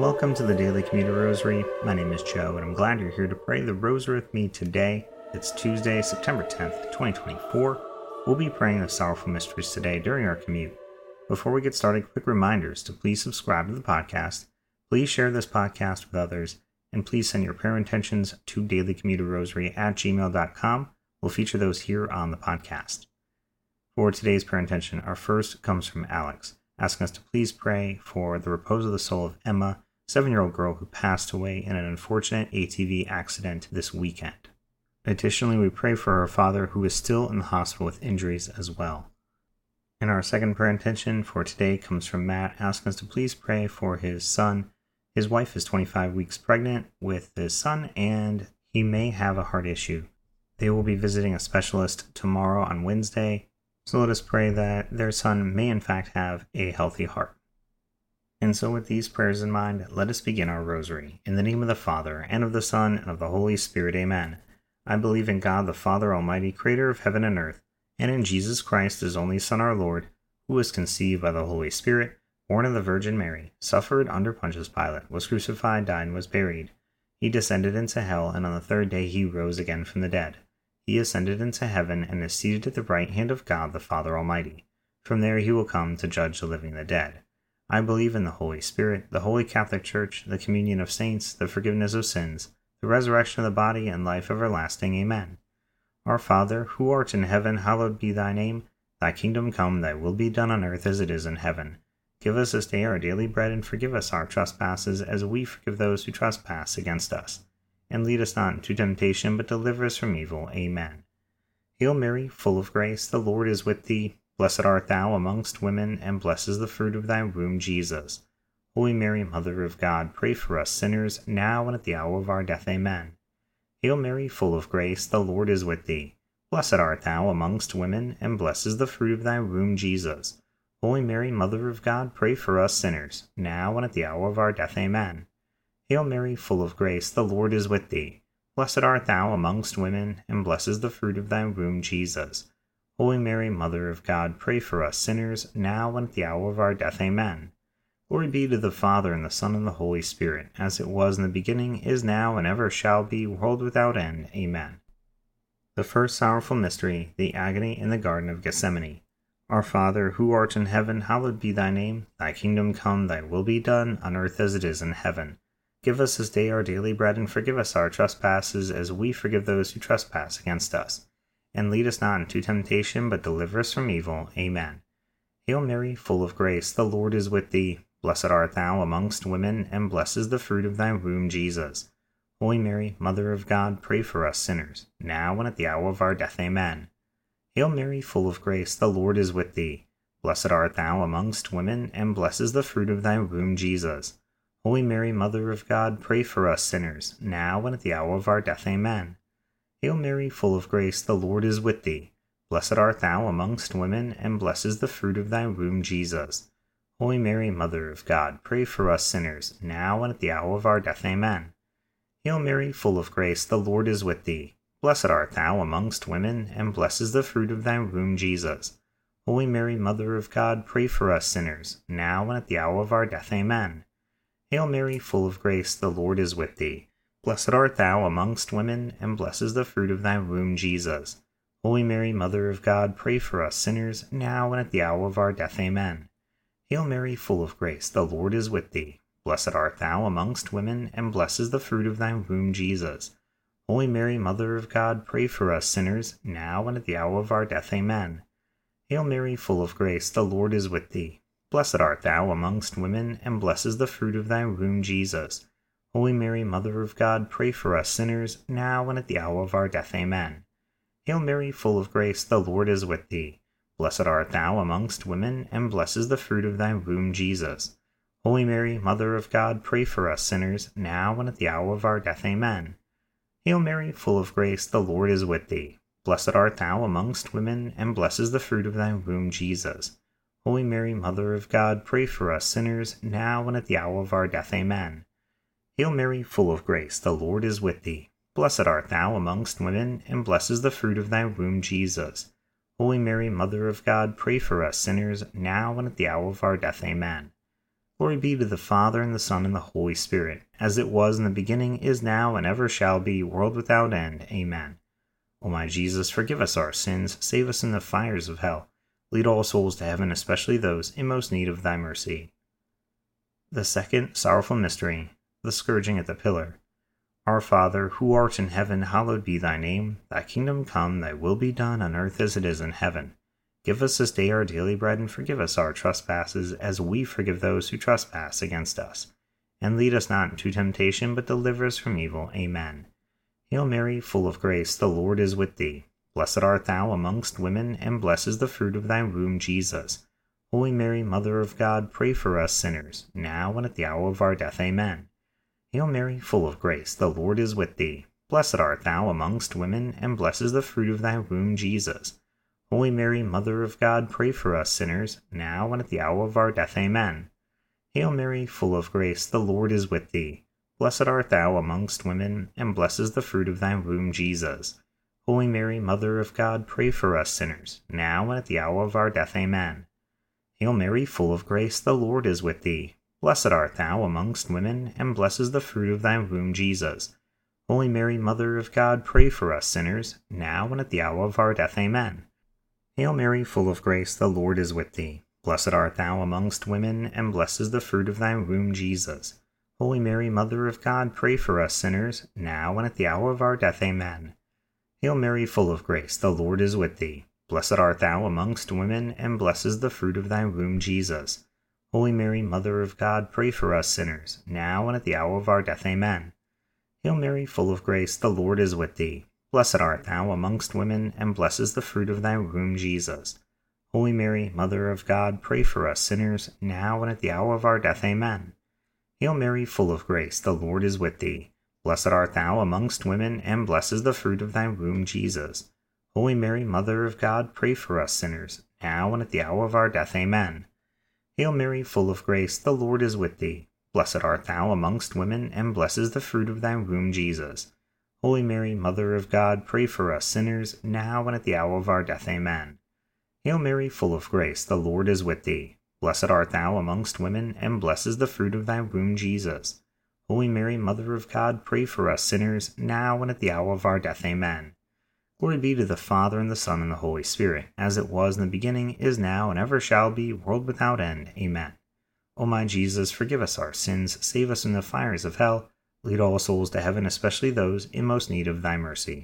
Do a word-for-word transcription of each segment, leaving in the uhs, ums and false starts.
welcome to the Daily Commuter Rosary. My name is Joe, and I'm glad you're here to pray the Rosary with me today. It's Tuesday, September tenth, twenty twenty-four. We'll be praying the Sorrowful Mysteries today during our commute. Before we get started, quick reminders to please subscribe to the podcast, please share this podcast with others, and please send your prayer intentions to dailycommuterrosary at gmail dot com. We'll feature those here on the podcast. For today's prayer intention, our first comes from Alex, asking us to please pray for the repose of the soul of Emma, seven-year-old girl who passed away in an unfortunate A T V accident this weekend. Additionally, we pray for her father, who is still in the hospital with injuries as well. And our second prayer intention for today comes from Matt, asking us to please pray for his son. His wife is twenty-five weeks pregnant with his son, and he may have a heart issue. They will be visiting a specialist tomorrow on Wednesday, so let us pray that their son may in fact have a healthy heart. And so with these prayers in mind, let us begin our rosary. In the name of the Father, and of the Son, and of the Holy Spirit, amen. I believe in God the Father Almighty, creator of heaven and earth, and in Jesus Christ, his only Son, our Lord, who was conceived by the Holy Spirit, born of the Virgin Mary, suffered under Pontius Pilate, was crucified, died, and was buried. He descended into hell, and on the third day he rose again from the dead. He ascended into heaven and is seated at the right hand of God the Father Almighty. From there he will come to judge the living and the dead. I believe in the Holy Spirit, the Holy Catholic Church, the communion of saints, the forgiveness of sins, the resurrection of the body, and life everlasting. Amen. Our Father, who art in heaven, hallowed be thy name. Thy kingdom come, thy will be done on earth as it is in heaven. Give us this day our daily bread, and forgive us our trespasses, as we forgive those who trespass against us. And lead us not into temptation, but deliver us from evil. Amen. Hail Mary, full of grace, the Lord is with thee. Blessed art thou amongst women, and blessed is the fruit of thy womb, Jesus. Holy Mary, Mother of God, pray for us sinners, now and at the hour of our death. Amen. Hail Mary, full of grace, the Lord is with thee. Blessed art thou amongst women, and blessed is the fruit of thy womb, Jesus. Holy Mary, Mother of God, pray for us sinners, now and at the hour of our death. Amen. Hail Mary, full of grace, the Lord is with thee. Blessed art thou amongst women, and blessed is the fruit of thy womb, Jesus. Holy Mary, Mother of God, pray for us sinners, now and at the hour of our death. Amen. Glory be to the Father, and the Son, and the Holy Spirit, as it was in the beginning, is now, and ever shall be, world without end. Amen. The first sorrowful mystery, the agony in the Garden of Gethsemane. Our Father, who art in heaven, hallowed be thy name. Thy kingdom come, thy will be done, on earth as it is in heaven. Give us this day our daily bread, and forgive us our trespasses, as we forgive those who trespass against us. And lead us not into temptation, but deliver us from evil. Amen. Hail Mary, full of grace, the Lord is with thee. Blessed art thou amongst women, and blessed is the fruit of thy womb, Jesus. Holy Mary, Mother of God, pray for us sinners, now and at the hour of our death. Amen. Hail Mary, full of grace, the Lord is with thee. Blessed art thou amongst women, and blessed is the fruit of thy womb, Jesus. Holy Mary, Mother of God, pray for us sinners, now and at the hour of our death. Amen. Hail Mary, full of grace, the Lord is with thee. Blessed art thou amongst women, and blessed is the fruit of thy womb, Jesus. Holy Mary, Mother of God, pray for us sinners, now and at the hour of our death. Amen. Hail Mary, full of grace, the Lord is with thee. Blessed art thou amongst women, and blessed is the fruit of thy womb, Jesus. Holy Mary, Mother of God, pray for us sinners, now and at the hour of our death. Amen. Hail Mary, full of grace, the Lord is with thee. Blessed art thou amongst women, and blessed is the fruit of thy womb, Jesus. Holy Mary, Mother of God, pray for us sinners, now and at the hour of our death. Amen. Hail Mary, full of grace, the Lord is with thee. Blessed art thou amongst women, and blessed is the fruit of thy womb, Jesus. Holy Mary, Mother of God, pray for us sinners, now and at the hour of our death. Amen. Hail Mary, full of grace, the Lord is with thee. Blessed art thou amongst women, and blessed is the fruit of thy womb, Jesus. Holy Mary, Mother of God, pray for us sinners, now and at the hour of our death. Amen. Hail Mary, full of grace, the Lord is with thee. Blessed art thou amongst women, and blessed is the fruit of thy womb, Jesus. Holy Mary, Mother of God, pray for us sinners, now and at the hour of our death. Amen. Hail Mary, full of grace, the Lord is with thee. Blessed art thou amongst women, and blessed is the fruit of thy womb, Jesus. Holy Mary, Mother of God, pray for us sinners, now and at the hour of our death. Amen. Hail Mary, full of grace, the Lord is with thee. Blessed art thou amongst women, and blessed is the fruit of thy womb, Jesus. Holy Mary, Mother of God, pray for us sinners, now and at the hour of our death. Amen. Glory be to the Father, and the Son, and the Holy Spirit, as it was in the beginning, is now, and ever shall be, world without end. Amen. O my Jesus, forgive us our sins, save us in the fires of hell. Lead all souls to heaven, especially those in most need of thy mercy. The second sorrowful mystery, the scourging at the pillar. Our Father, who art in heaven, hallowed be thy name. Thy kingdom come, thy will be done on earth as it is in heaven. Give us this day our daily bread, and forgive us our trespasses, as we forgive those who trespass against us. And lead us not into temptation, but deliver us from evil. Amen. Hail Mary, full of grace, the Lord is with thee. Blessed art thou amongst women, and blessed is the fruit of thy womb, Jesus. Holy Mary, Mother of God, pray for us sinners, now and at the hour of our death. Amen. Hail Mary, full of grace, the Lord is with thee. Blessed art thou amongst women, and blessed is the fruit of thy womb, Jesus. Holy Mary, Mother of God, pray for us sinners, now and at the hour of our death. Amen. Hail Mary, full of grace, the Lord is with thee. Blessed art thou amongst women, and blessed is the fruit of thy womb, Jesus. Holy Mary, Mother of God, pray for us sinners, now and at the hour of our death. Amen. Hail Mary, full of grace, the Lord is with thee. Blessed art thou amongst women, and blessed is the fruit of thy womb, Jesus. Holy Mary, Mother of God, pray for us sinners, now and at the hour of our death. Amen. Hail Mary, full of grace, the Lord is with thee. Blessed art thou amongst women, and blessed is the fruit of thy womb, Jesus. Holy Mary, Mother of God, pray for us sinners, now and at the hour of our death. Amen. Hail Mary, full of grace, the Lord is with thee. Blessed art thou amongst women, and blessed is the fruit of thy womb, Jesus. Holy Mary, Mother of God, pray for us sinners, now and at the hour of our death. Amen. Hail Mary, full of grace, the Lord is with thee. Blessed art thou amongst women, and blessed is the fruit of thy womb, Jesus. Holy Mary, Mother of God, pray for us sinners, now and at the hour of our death. Amen. Hail Mary, full of grace, the Lord is with thee. Blessed art thou amongst women, and blessed is the fruit of thy womb, Jesus. Holy Mary, Mother of God, pray for us sinners, now and at the hour of our death. Amen. Hail Mary, full of grace, the Lord is with thee. Blessed art thou amongst women, and blessed is the fruit of thy womb, Jesus. Holy Mary, Mother of God, pray for us sinners, now and at the hour of our death. Amen. Hail Mary, full of grace, the Lord is with thee. Blessed art thou amongst women, and blessed is the fruit of thy womb, Jesus. Holy Mary, Mother of God, pray for us sinners, now and at the hour of our death. Amen. Glory be to the Father, and the Son, and the Holy Spirit, as it was in the beginning, is now, and ever shall be, world without end. Amen. O my Jesus, forgive us our sins, save us from the fires of hell, lead all souls to heaven, especially those in most need of thy mercy.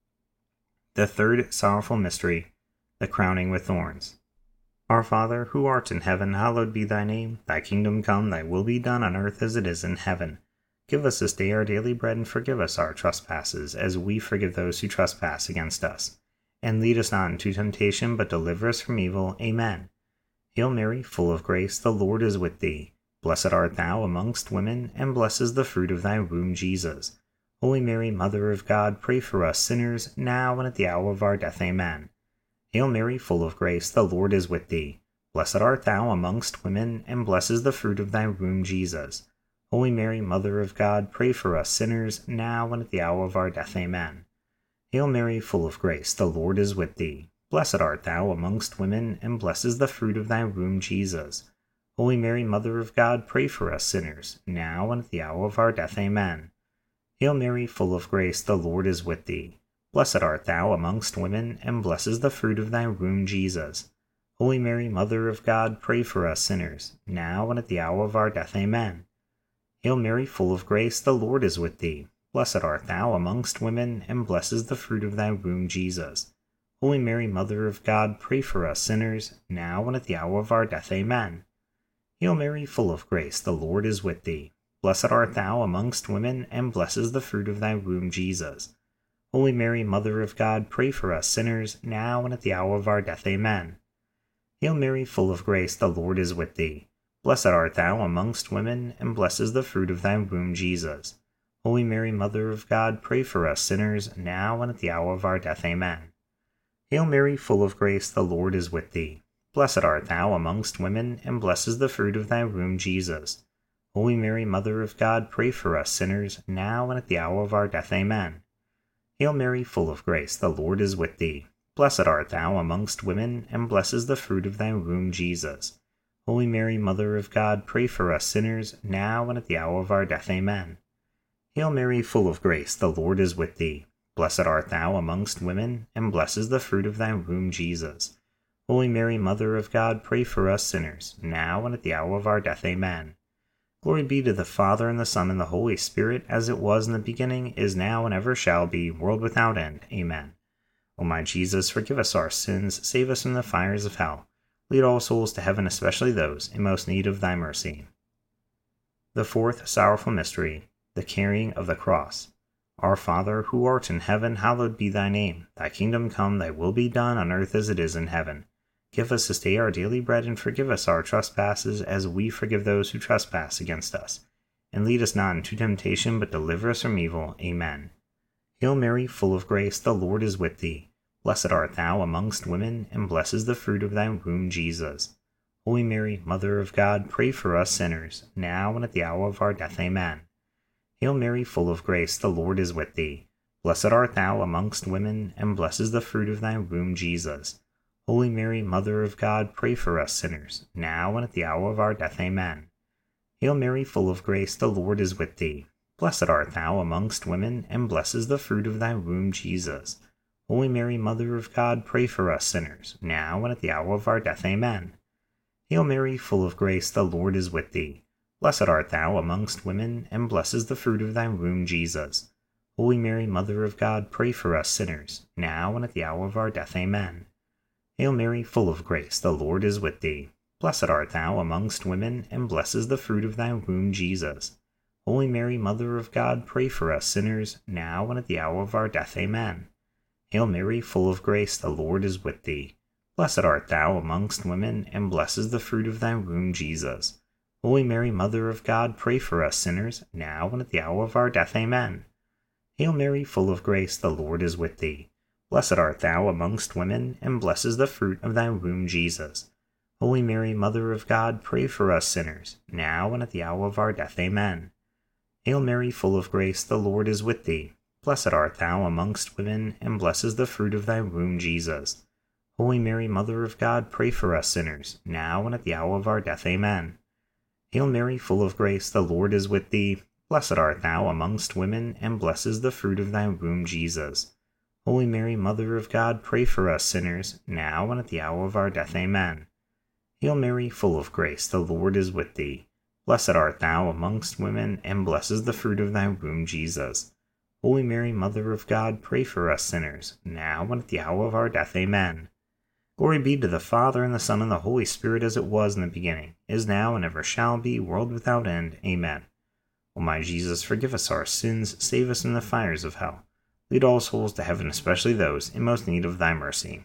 The third sorrowful mystery, the crowning with thorns. Our Father, who art in heaven, hallowed be thy name. Thy kingdom come, thy will be done on earth as it is in heaven. Give us this day our daily bread, and forgive us our trespasses, as we forgive those who trespass against us. And lead us not into temptation, but deliver us from evil. Amen. Hail Mary, full of grace, the Lord is with thee. Blessed art thou amongst women, and blessed is the fruit of thy womb, Jesus. Holy Mary, Mother of God, pray for us sinners, now and at the hour of our death. Amen. Hail Mary, full of grace, the Lord is with thee. Blessed art thou amongst women, and blessed is the fruit of thy womb, Jesus. Holy Mary, Mother of God, pray for us sinners, now and at the hour of our death. Amen. Hail Mary, full of grace, the Lord is with thee. Blessed art thou amongst women, and blessed is the fruit of thy womb, Jesus. Holy Mary, Mother of God, pray for us sinners, now and at the hour of our death. Amen. Hail Mary, full of grace, the Lord is with thee. Blessed art thou amongst women, and blessed is the fruit of thy womb, Jesus. Holy Mary, Mother of God, pray for us sinners, now and at the hour of our death. Amen. Hail Mary, full of grace, the Lord is with thee. Blessed art thou amongst women, and blessed is the fruit of thy womb, Jesus. Holy Mary, Mother of God, pray for us sinners, now and at the hour of our death. Amen. Hail Mary, full of grace, the Lord is with thee. Blessed art thou amongst women, and blessed is the fruit of thy womb, Jesus. Holy Mary, Mother of God, pray for us sinners, now and at the hour of our death. Amen. Hail Mary, full of grace, the Lord is with thee. Blessed art thou amongst women, and blessed is the fruit of thy womb, Jesus. Holy Mary, Mother of God, pray for us sinners, now and at the hour of our death. Amen. Hail Mary, full of grace, the Lord is with thee. Blessed art thou amongst women, and blessed is the fruit of thy womb, Jesus. Holy Mary, Mother of God, pray for us sinners, now and at the hour of our death. Amen. Hail Mary, full of grace, the Lord is with thee. Blessed art thou amongst women, and blessed is the fruit of thy womb, Jesus. Holy Mary, Mother of God, pray for us sinners, now and at the hour of our death. Amen. Hail Mary, full of grace, the Lord is with thee. Blessed art thou amongst women, and blessed is the fruit of thy womb, Jesus. Holy Mary, Mother of God, pray for us sinners, now and at the hour of our death. Amen. Glory be to the Father, and the Son, and the Holy Spirit, as it was in the beginning, is now, and ever shall be, world without end. Amen. O my Jesus, forgive us our sins, save us from the fires of hell. Lead all souls to heaven, especially those in most need of thy mercy. The fourth sorrowful mystery, the carrying of the cross. Our Father, who art in heaven, hallowed be thy name. Thy kingdom come, thy will be done on earth as it is in heaven. Give us this day our daily bread, and forgive us our trespasses, as we forgive those who trespass against us. And lead us not into temptation, but deliver us from evil. Amen. Hail Mary, full of grace, the Lord is with thee. Blessed art thou amongst women, and blessed is the fruit of thy womb, Jesus. Holy Mary, Mother of God, pray for us sinners, now and at the hour of our death. Amen. Hail Mary, full of grace, the Lord is with thee. Blessed art thou amongst women, and blessed is the fruit of thy womb, Jesus. Holy Mary, Mother of God, pray for us sinners, now and at the hour of our death. Amen. Hail Mary, full of grace, the Lord is with thee. Blessed art thou amongst women, and blessed is the fruit of thy womb, Jesus. Holy Mary, Mother of God, pray for us sinners, now and at the hour of our death. Amen. Hail Mary, full of grace, the Lord is with thee. Blessed art thou amongst women, and blessed is the fruit of thy womb, Jesus. Holy Mary, Mother of God, pray for us sinners, now and at the hour of our death. Amen. Hail Mary, full of grace, the Lord is with thee. Blessed art thou amongst women, and blessed is the fruit of thy womb, Jesus. Holy Mary, Mother of God, pray for us sinners, now and at the hour of our death. Amen. Hail Mary, full of grace, the Lord is with thee. Blessed art thou amongst women, and blessed is the fruit of thy womb, Jesus. Holy Mary, Mother of God, pray for us sinners, now and at the hour of our death. Amen. Hail Mary, full of grace, the Lord is with thee. Blessed art thou amongst women, and blessed is the fruit of thy womb, Jesus. Holy Mary, Mother of God, pray for us sinners, now and at the hour of our death. Amen. Hail Mary, full of grace, the Lord is with thee. Blessed art thou amongst women, and blessed is the fruit of thy womb, Jesus. Holy Mary, Mother of God, pray for us sinners, now and at the hour of our death. Amen. Hail Mary, full of grace, the Lord is with thee. Blessed art thou amongst women, and blessed is the fruit of thy womb, Jesus. Holy Mary, Mother of God, pray for us sinners, now and at the hour of our death. Amen. Hail Mary, full of grace, the Lord is with thee. Blessed art thou amongst women, and blessed is the fruit of thy womb, Jesus. Holy Mary, Mother of God, pray for us sinners, now and at the hour of our death. Amen. Glory be to the Father, and the Son, and the Holy Spirit, as it was in the beginning, is now, and ever shall be, world without end. Amen. O my Jesus, forgive us our sins, save us from the fires of hell. Lead all souls to heaven, especially those in most need of thy mercy.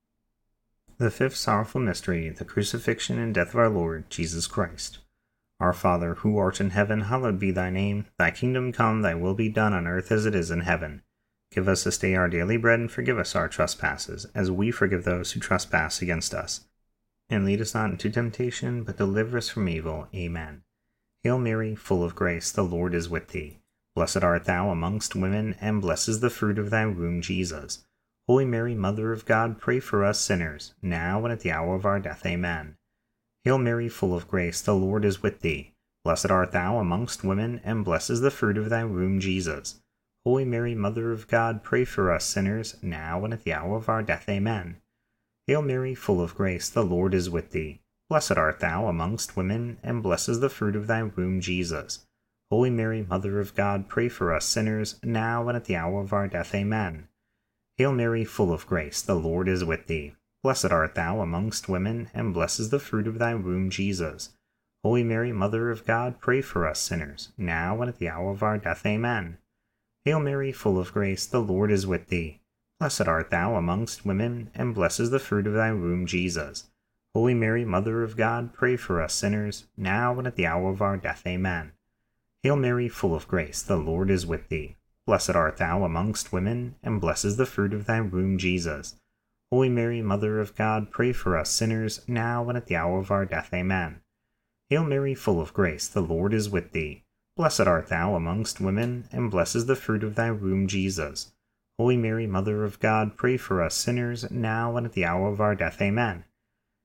The fifth sorrowful mystery, the crucifixion and death of our Lord Jesus Christ. Our Father, who art in heaven, hallowed be thy name. Thy kingdom come, thy will be done on earth as it is in heaven. Give us this day our daily bread, and forgive us our trespasses, as we forgive those who trespass against us. And lead us not into temptation, but deliver us from evil. Amen. Hail Mary, full of grace, the Lord is with thee. Blessed art thou amongst women, and blessed is the fruit of thy womb, Jesus. Holy Mary, Mother of God, pray for us sinners, now and at the hour of our death. Amen. Hail Mary, full of grace, the Lord is with thee. Blessed art thou amongst women, and blessed is the fruit of thy womb, Jesus. Holy Mary, Mother of God, pray for us sinners, now and at the hour of our death. Amen. Hail Mary, full of grace, the Lord is with thee. Blessed art thou amongst women, and blessed is the fruit of thy womb, Jesus. Holy Mary, Mother of God, pray for us sinners, now and at the hour of our death. Amen. Hail Mary, full of grace, the Lord is with thee. Blessed art thou amongst women, and blessed is the fruit of thy womb, Jesus. Holy Mary, Mother of God, pray for us sinners, now and at the hour of our death. Amen. Hail Mary, full of grace, the Lord is with thee. Blessed art thou amongst women, and blessed is the fruit of thy womb, Jesus. Holy Mary, Mother of God, pray for us sinners, now and at the hour of our death. Amen. Hail Mary, full of grace, the Lord is with thee. Blessed art thou amongst women, and blessed is the fruit of thy womb, Jesus. Holy Mary, Mother of God, pray for us sinners, now and at the hour of our death. Amen. Hail Mary, full of grace, the Lord is with thee. Blessed art thou amongst women, and blessed is the fruit of thy womb, Jesus. Holy Mary, Mother of God, pray for us sinners, now and at the hour of our death. Amen.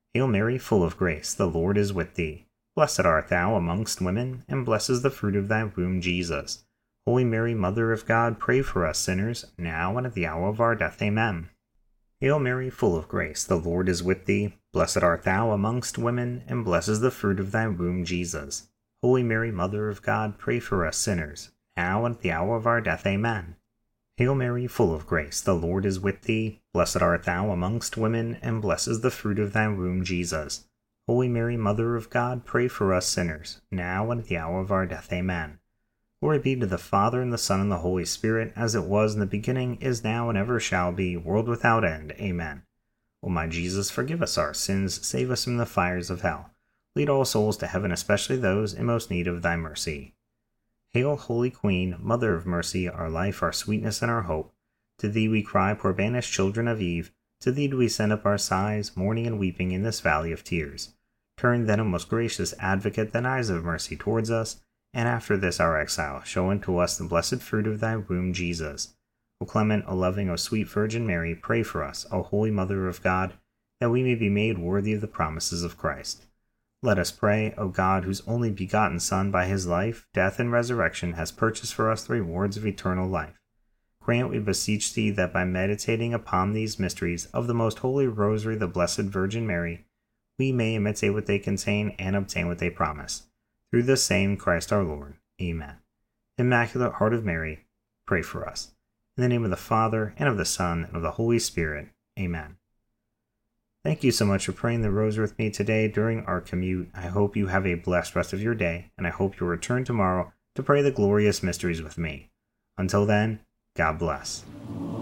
Hail Mary, full of grace, the Lord is with thee. Blessed art thou amongst women, and blessed is the fruit of thy womb, Jesus. Holy Mary, Mother of God, pray for us sinners, now and at the hour of our death. Amen. Hail Mary, full of grace, the Lord is with thee. Blessed art thou amongst women, and blessed is the fruit of thy womb, Jesus. Holy Mary, Mother of God, pray for us sinners, now and at the hour of our death. Amen. Hail Mary, full of grace, the Lord is with thee. Blessed art thou amongst women, and blessed is the fruit of thy womb, Jesus. Holy Mary, Mother of God, pray for us sinners, now and at the hour of our death. Amen. Glory be to the Father, and the Son, and the Holy Spirit, as it was in the beginning, is now, and ever shall be, world without end. Amen. O my Jesus, forgive us our sins, save us from the fires of hell. Lead all souls to heaven, especially those in most need of thy mercy. Hail, Holy Queen, Mother of mercy, our life, our sweetness, and our hope. To thee we cry, poor banished children of Eve. To thee do we send up our sighs, mourning and weeping in this valley of tears. Turn then, O most gracious Advocate, thine eyes of mercy towards us, and after this our exile, show unto us the blessed fruit of thy womb, Jesus. O clement, O loving, O sweet Virgin Mary, pray for us, O Holy Mother of God, that we may be made worthy of the promises of Christ. Let us pray, O God, whose only begotten Son, by his life, death, and resurrection, has purchased for us the rewards of eternal life. Grant, we beseech thee, that by meditating upon these mysteries of the most holy Rosary of the Blessed Virgin Mary, we may imitate what they contain and obtain what they promise. Through the same Christ our Lord. Amen. Immaculate Heart of Mary, pray for us. In the name of the Father, and of the Son, and of the Holy Spirit. Amen. Thank you so much for praying the Rosary with me today during our commute. I hope you have a blessed rest of your day, and I hope you'll return tomorrow to pray the glorious mysteries with me. Until then, God bless.